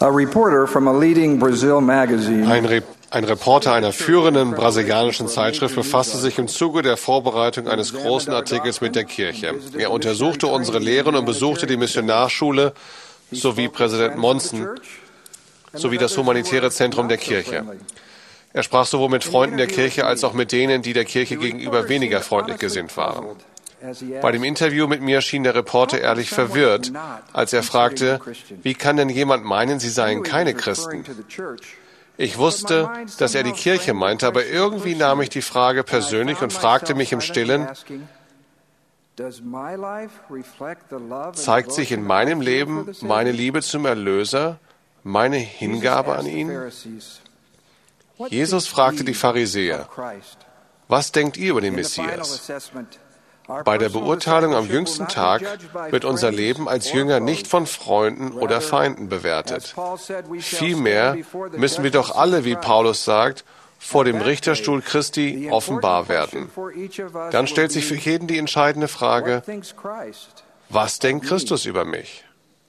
A reporter from a leading Brazil magazine Ein Reporter einer führenden brasilianischen Zeitschrift befasste sich im Zuge der Vorbereitung eines großen Artikels mit der Kirche. Er untersuchte unsere Lehren und besuchte die Missionarschule sowie Präsident Monson sowie das humanitäre Zentrum der Kirche. Er sprach sowohl mit Freunden der Kirche als auch mit denen, die der Kirche gegenüber weniger freundlich gesinnt waren. Bei dem Interview mit mir schien der Reporter ehrlich verwirrt, als er fragte, wie kann denn jemand meinen, sie seien keine Christen? Ich wusste, dass er die Kirche meinte, aber irgendwie nahm ich die Frage persönlich und fragte mich im Stillen, zeigt sich in meinem Leben meine Liebe zum Erlöser, meine Hingabe an ihn? Jesus fragte die Pharisäer, was denkt ihr über den Messias? Bei der Beurteilung am jüngsten Tag wird unser Leben als Jünger nicht von Freunden oder Feinden bewertet. Vielmehr müssen wir doch alle, wie Paulus sagt, vor dem Richterstuhl Christi offenbar werden. Dann stellt sich für jeden die entscheidende Frage, was denkt Christus über mich?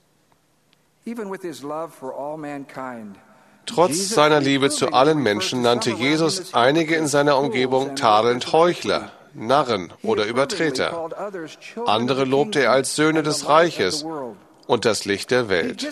Trotz seiner Liebe zu allen Menschen nannte Jesus einige in seiner Umgebung tadelnd Heuchler, Narren oder Übertreter. Andere lobte er als Söhne des Reiches und das Licht der Welt.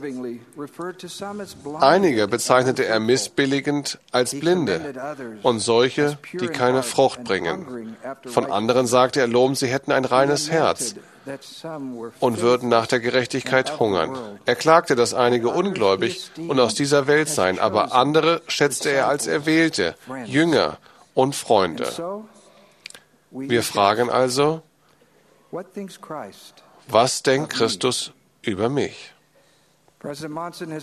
Einige bezeichnete er missbilligend als Blinde und solche, die keine Frucht bringen. Von anderen sagte er lobend, sie hätten ein reines Herz und würden nach der Gerechtigkeit hungern. Er klagte, dass einige ungläubig und aus dieser Welt seien, aber andere schätzte er als Erwählte, Jünger und Freunde. Wir fragen also, was denkt Christus über mich? Präsident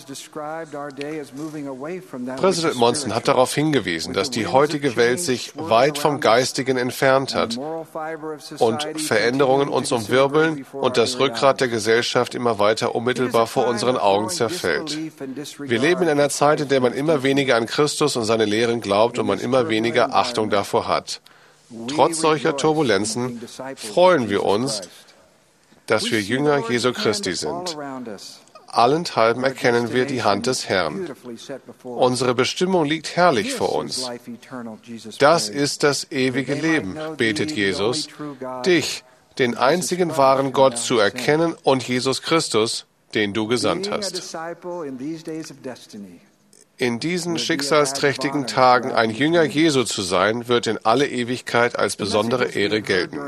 Monson hat darauf hingewiesen, dass die heutige Welt sich weit vom Geistigen entfernt hat und Veränderungen uns umwirbeln und das Rückgrat der Gesellschaft immer weiter unmittelbar vor unseren Augen zerfällt. Wir leben in einer Zeit, in der man immer weniger an Christus und seine Lehren glaubt und man immer weniger Achtung davor hat. Trotz solcher Turbulenzen freuen wir uns, dass wir Jünger Jesu Christi sind. Allenthalben erkennen wir die Hand des Herrn. Unsere Bestimmung liegt herrlich vor uns. Das ist das ewige Leben, betet Jesus, dich, den einzigen wahren Gott, zu erkennen und Jesus Christus, den du gesandt hast. In diesen schicksalsträchtigen Tagen ein Jünger Jesu zu sein, wird in alle Ewigkeit als besondere Ehre gelten.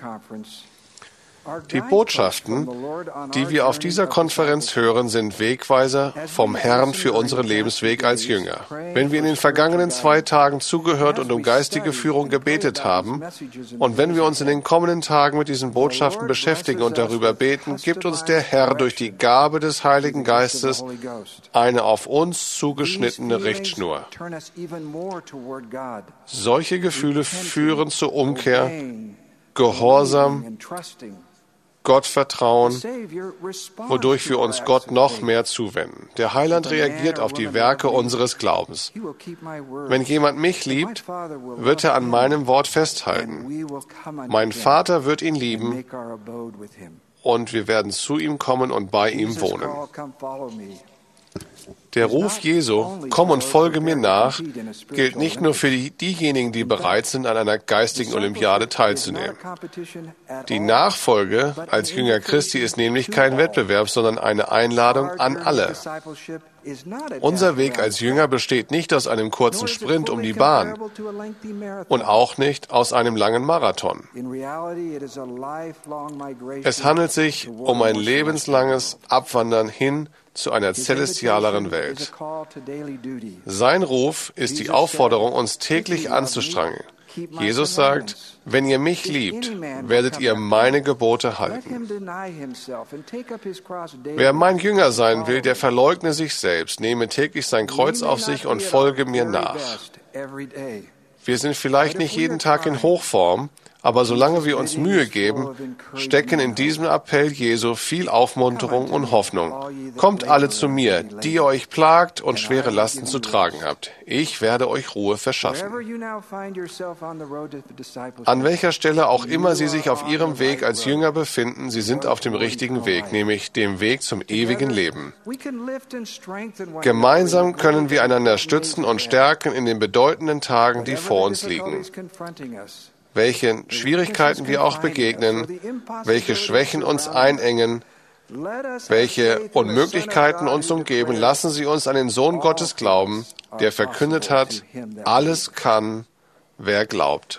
Die Botschaften, die wir auf dieser Konferenz hören, sind Wegweiser vom Herrn für unseren Lebensweg als Jünger. Wenn wir in den vergangenen 2 Tagen zugehört und um geistige Führung gebetet haben und wenn wir uns in den kommenden Tagen mit diesen Botschaften beschäftigen und darüber beten, gibt uns der Herr durch die Gabe des Heiligen Geistes eine auf uns zugeschnittene Richtschnur. Solche Gefühle führen zur Umkehr, Gehorsam, Gottvertrauen, wodurch wir uns Gott noch mehr zuwenden. Der Heiland reagiert auf die Werke unseres Glaubens. Wenn jemand mich liebt, wird er an meinem Wort festhalten. Mein Vater wird ihn lieben und wir werden zu ihm kommen und bei ihm wohnen. Der Ruf Jesu, komm und folge mir nach, gilt nicht nur für diejenigen, die bereit sind, an einer geistigen Olympiade teilzunehmen. Die Nachfolge als Jünger Christi ist nämlich kein Wettbewerb, sondern eine Einladung an alle. Unser Weg als Jünger besteht nicht aus einem kurzen Sprint um die Bahn und auch nicht aus einem langen Marathon. Es handelt sich um ein lebenslanges Abwandern hin zu einer celestialeren Welt. Sein Ruf ist die Aufforderung, uns täglich anzustrengen. Jesus sagt, wenn ihr mich liebt, werdet ihr meine Gebote halten. Wer mein Jünger sein will, der verleugne sich selbst, nehme täglich sein Kreuz auf sich und folge mir nach. Wir sind vielleicht nicht jeden Tag in Hochform, Aber solange wir uns Mühe geben, stecken in diesem Appell Jesu viel Aufmunterung und Hoffnung. Kommt alle zu mir, die ihr euch plagt und schwere Lasten zu tragen habt. Ich werde euch Ruhe verschaffen. An welcher Stelle auch immer Sie sich auf Ihrem Weg als Jünger befinden, Sie sind auf dem richtigen Weg, nämlich dem Weg zum ewigen Leben. Gemeinsam können wir einander stützen und stärken in den bedeutenden Tagen, die vor uns liegen. Welchen Schwierigkeiten wir auch begegnen, welche Schwächen uns einengen, welche Unmöglichkeiten uns umgeben, lassen Sie uns an den Sohn Gottes glauben, der verkündet hat, alles kann, wer glaubt.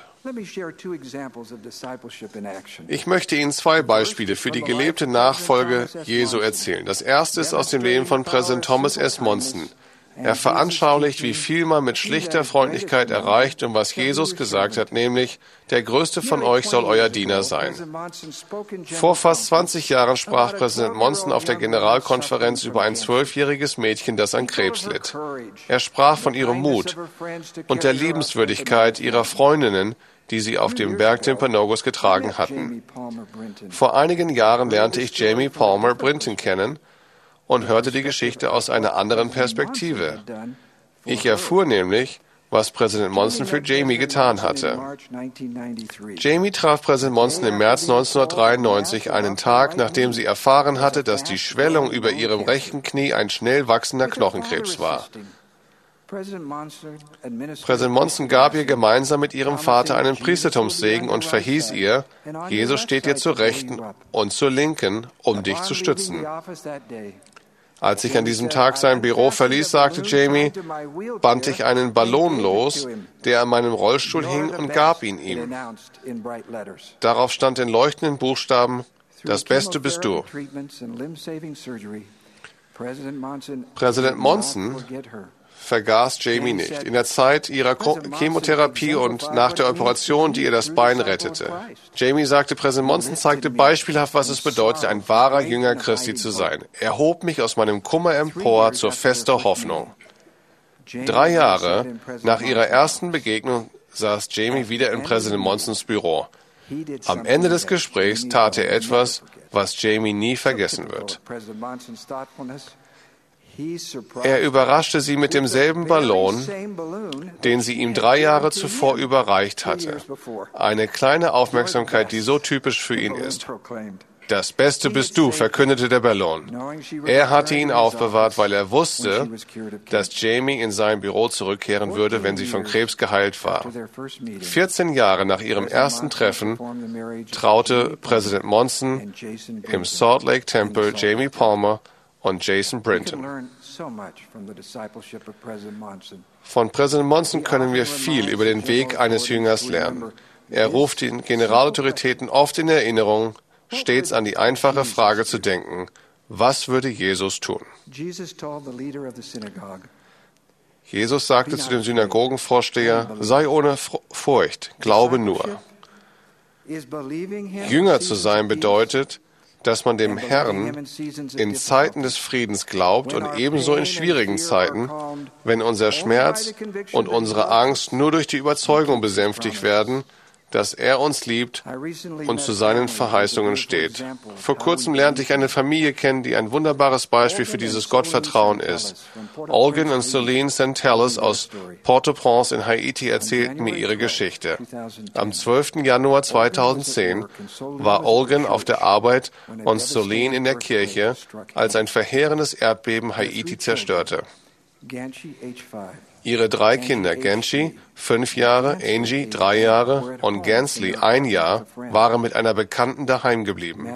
Ich möchte Ihnen 2 Beispiele für die gelebte Nachfolge Jesu erzählen. Das erste ist aus dem Leben von Präsident Thomas S. Monson. Er veranschaulicht, wie viel man mit schlichter Freundlichkeit erreicht und was Jesus gesagt hat, nämlich, der Größte von euch soll euer Diener sein. Vor fast 20 Jahren sprach Präsident Monson auf der Generalkonferenz über ein 12-jähriges Mädchen, das an Krebs litt. Er sprach von ihrem Mut und der Liebenswürdigkeit ihrer Freundinnen, die sie auf dem Berg Timpanogos getragen hatten. Vor einigen Jahren lernte ich Jamie Palmer Brinton kennen und hörte die Geschichte aus einer anderen Perspektive. Ich erfuhr nämlich, was Präsident Monson für Jamie getan hatte. Jamie traf Präsident Monson im März 1993, einen Tag, nachdem sie erfahren hatte, dass die Schwellung über ihrem rechten Knie ein schnell wachsender Knochenkrebs war. Präsident Monson gab ihr gemeinsam mit ihrem Vater einen Priestertumssegen und verhieß ihr, Jesus steht dir zur Rechten und zur Linken, um dich zu stützen. Als ich an diesem Tag sein Büro verließ, sagte Jamie, band ich einen Ballon los, der an meinem Rollstuhl hing, und gab ihn ihm. Darauf stand in leuchtenden Buchstaben, das Beste bist du. Präsident Monson vergaß Jamie nicht. In der Zeit ihrer Chemotherapie und nach der Operation, die ihr das Bein rettete. Jamie sagte, Präsident Monson zeigte beispielhaft, was es bedeutet, ein wahrer Jünger Christi zu sein. Er hob mich aus meinem Kummer empor zur festen Hoffnung. 3 Jahre nach ihrer ersten Begegnung saß Jamie wieder in Präsident Monsons Büro. Am Ende des Gesprächs tat er etwas, was Jamie nie vergessen wird. Er überraschte sie mit demselben Ballon, den sie ihm 3 Jahre zuvor überreicht hatte. Eine kleine Aufmerksamkeit, die so typisch für ihn ist. Das Beste bist du, verkündete der Ballon. Er hatte ihn aufbewahrt, weil er wusste, dass Jamie in sein Büro zurückkehren würde, wenn sie von Krebs geheilt war. 14 Jahre nach ihrem ersten Treffen traute Präsident Monson im Salt Lake Temple Jamie Palmer und Jason Brinton. Von Präsident Monson können wir viel über den Weg eines Jüngers lernen. Er ruft den Generalautoritäten oft in Erinnerung, stets an die einfache Frage zu denken, was würde Jesus tun? Jesus sagte zu dem Synagogenvorsteher, sei ohne Furcht, glaube nur. Jünger zu sein bedeutet, dass man dem Herrn in Zeiten des Friedens glaubt und ebenso in schwierigen Zeiten, wenn unser Schmerz und unsere Angst nur durch die Überzeugung besänftigt werden, dass er uns liebt und zu seinen Verheißungen steht. Vor kurzem lernte ich eine Familie kennen, die ein wunderbares Beispiel für dieses Gottvertrauen ist. Olgan und Celine Santellis aus Port-au-Prince in Haiti erzählten mir ihre Geschichte. Am 12. Januar 2010 war Olgan auf der Arbeit und Celine in der Kirche, als ein verheerendes Erdbeben Haiti zerstörte. Ihre 3 Kinder, Genshi, 5 Jahre, Angie, 3 Jahre und Gansley, 1 Jahr, waren mit einer Bekannten daheim geblieben.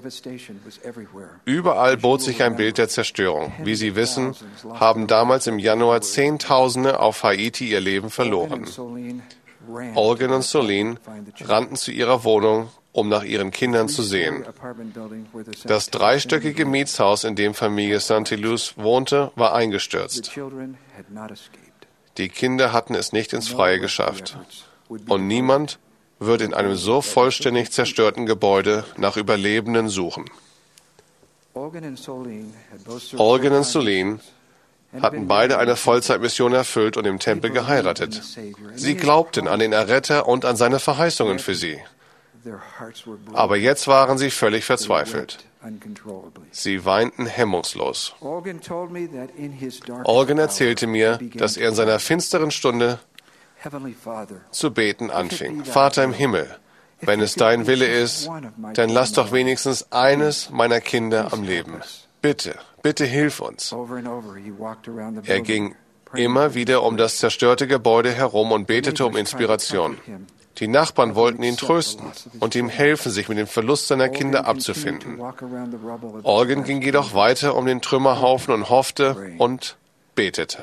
Überall bot sich ein Bild der Zerstörung. Wie Sie wissen, haben damals im Januar Zehntausende auf Haiti ihr Leben verloren. Olgan und Celine rannten zu ihrer Wohnung, um nach ihren Kindern zu sehen. Das 3-stöckige Mietshaus, in dem Familie Santilus wohnte, war eingestürzt. Die Kinder hatten es nicht ins Freie geschafft. Und niemand wird in einem so vollständig zerstörten Gebäude nach Überlebenden suchen. Olgan und Celine hatten beide eine Vollzeitmission erfüllt und im Tempel geheiratet. Sie glaubten an den Erretter und an seine Verheißungen für sie. Aber jetzt waren sie völlig verzweifelt. Sie weinten hemmungslos. Olgan erzählte mir, dass er in seiner finsteren Stunde zu beten anfing. Vater im Himmel, wenn es dein Wille ist, dann lass doch wenigstens eines meiner Kinder am Leben. Bitte, bitte hilf uns. Er ging immer wieder um das zerstörte Gebäude herum und betete um Inspiration. Die Nachbarn wollten ihn trösten und ihm helfen, sich mit dem Verlust seiner Kinder abzufinden. Olgan ging jedoch weiter um den Trümmerhaufen und hoffte und betete.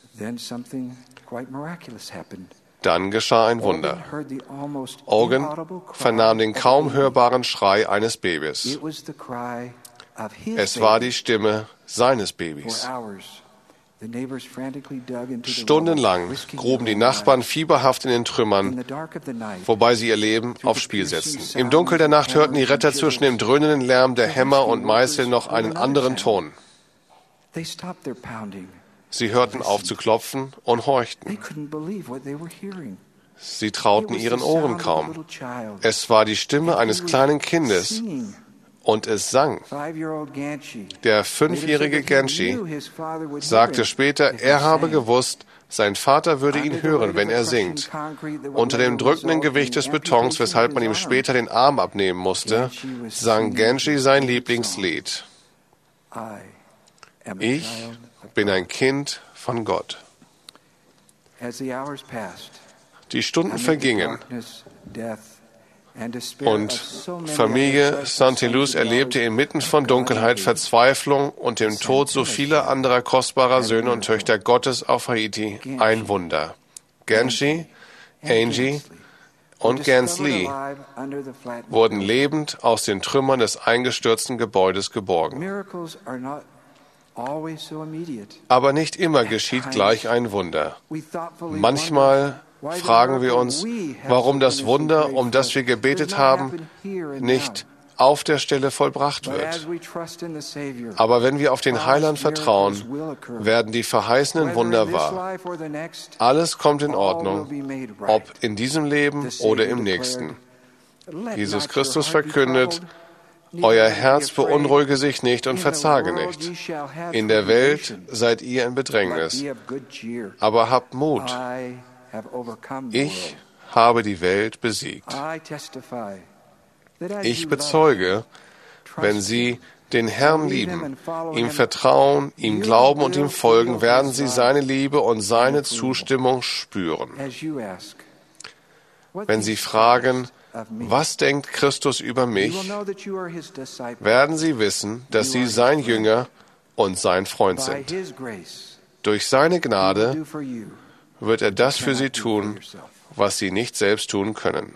Dann geschah ein Wunder. Olgan vernahm den kaum hörbaren Schrei eines Babys. Es war die Stimme seines Babys. Stundenlang gruben die Nachbarn fieberhaft in den Trümmern, wobei sie ihr Leben aufs Spiel setzten. Im Dunkel der Nacht hörten die Retter zwischen dem dröhnenden Lärm der Hämmer und Meißel noch einen anderen Ton. Sie hörten auf zu klopfen und horchten. Sie trauten ihren Ohren kaum. Es war die Stimme eines kleinen Kindes. Und es sang. Der 5-jährige Ganshi sagte später, er habe gewusst, sein Vater würde ihn hören, wenn er singt. Unter dem drückenden Gewicht des Betons, weshalb man ihm später den Arm abnehmen musste, sang Ganshi sein Lieblingslied. Ich bin ein Kind von Gott. Die Stunden vergingen. Und Familie Saint-Élus erlebte inmitten von Dunkelheit, Verzweiflung und dem Tod so vieler anderer kostbarer Söhne und Töchter Gottes auf Haiti ein Wunder. Ganshi, Angie und Gansley wurden lebend aus den Trümmern des eingestürzten Gebäudes geborgen. Aber nicht immer geschieht gleich ein Wunder. Manchmal fragen wir uns, warum das Wunder, um das wir gebetet haben, nicht auf der Stelle vollbracht wird. Aber wenn wir auf den Heiland vertrauen, werden die verheißenen Wunder wahr. Alles kommt in Ordnung, ob in diesem Leben oder im nächsten. Jesus Christus verkündet, euer Herz beunruhige sich nicht und verzage nicht. In der Welt seid ihr in Bedrängnis, aber habt Mut. Ich habe die Welt besiegt. Ich bezeuge, wenn Sie den Herrn lieben, ihm vertrauen, ihm glauben und ihm folgen, werden Sie seine Liebe und seine Zustimmung spüren. Wenn Sie fragen, was denkt Christus über mich, werden Sie wissen, dass Sie sein Jünger und sein Freund sind. Durch seine Gnade wird er das für Sie tun, was Sie nicht selbst tun können.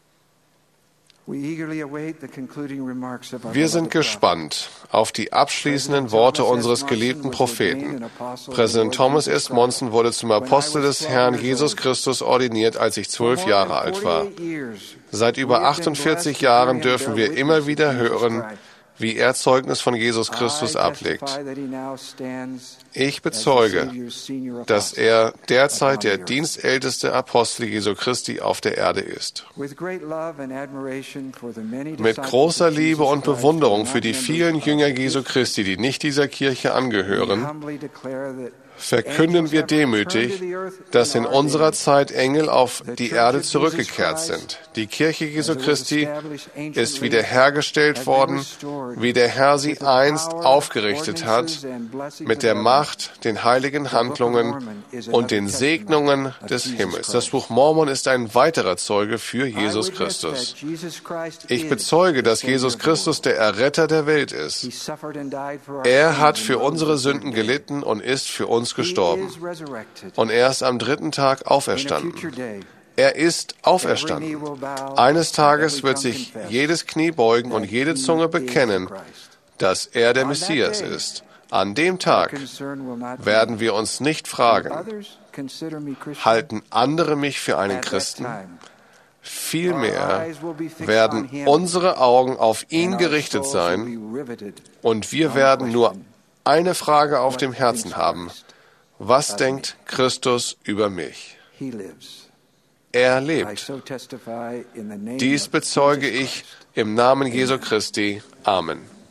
Wir sind gespannt auf die abschließenden Worte unseres geliebten Propheten. Präsident Thomas S. Monson wurde zum Apostel des Herrn Jesus Christus ordiniert, als ich 12 Jahre alt war. Seit über 48 Jahren dürfen wir immer wieder hören, wie er Zeugnis von Jesus Christus ablegt. Ich bezeuge, dass er derzeit der dienstälteste Apostel Jesu Christi auf der Erde ist. Mit großer Liebe und Bewunderung für die vielen Jünger Jesu Christi, die nicht dieser Kirche angehören, verkünden wir demütig, dass in unserer Zeit Engel auf die Erde zurückgekehrt sind. Die Kirche Jesu Christi ist wiederhergestellt worden, wie der Herr sie einst aufgerichtet hat, mit der Macht, den heiligen Handlungen und den Segnungen des Himmels. Das Buch Mormon ist ein weiterer Zeuge für Jesus Christus. Ich bezeuge, dass Jesus Christus der Erretter der Welt ist. Er hat für unsere Sünden gelitten und ist für uns gestorben. Und er ist am 3. Tag auferstanden. Er ist auferstanden. Eines Tages wird sich jedes Knie beugen und jede Zunge bekennen, dass er der Messias ist. An dem Tag werden wir uns nicht fragen, halten andere mich für einen Christen? Vielmehr werden unsere Augen auf ihn gerichtet sein und wir werden nur eine Frage auf dem Herzen haben. Was denkt Christus über mich? er lebt. Dies bezeuge ich im Namen Jesu Christi. Amen.